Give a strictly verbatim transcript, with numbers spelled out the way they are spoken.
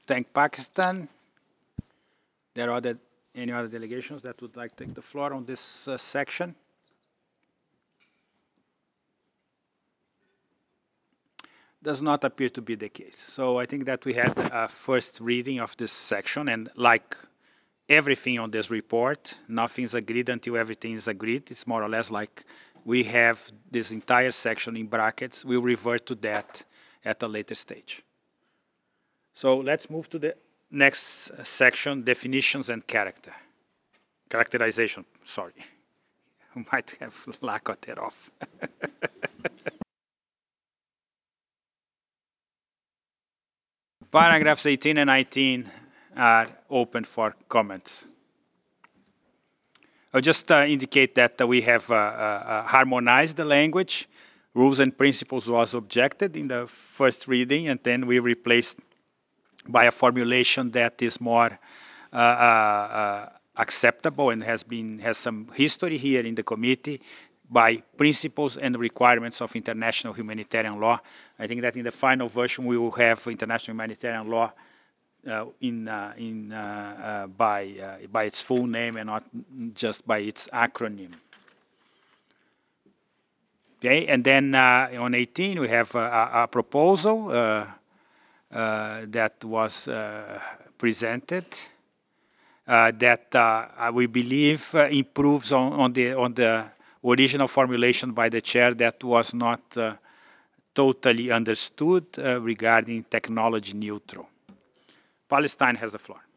thank Pakistan. There are other, any other delegations that would like to take the floor on this uh, section? Does not appear to be the case. So I think that we had a first reading of this section, and like everything on this report, nothing is agreed until everything is agreed. It's more or less like we have this entire section in brackets. We'll revert to that at a later stage. So let's move to the next section, definitions and character. Characterization, sorry. We might have lack of that off. Paragraphs eighteen and nineteen are open for comments. I'll just uh, indicate that uh, we have uh, uh, harmonized the language. Rules and principles was objected in the first reading, and then we replaced by a formulation that is more uh, uh, uh, acceptable and has been has some history here in the committee by principles and requirements of international humanitarian law. I think that in the final version we will have international humanitarian law uh, in uh, in uh, uh, by uh, by its full name and not just by its acronym. Okay, and then uh, on eighteen we have a, a proposal uh, uh, that was uh, presented uh, that uh, we believe uh, improves on, on the on the original formulation by the chair that was not uh, totally understood uh, regarding technology neutral. Palestine has the floor.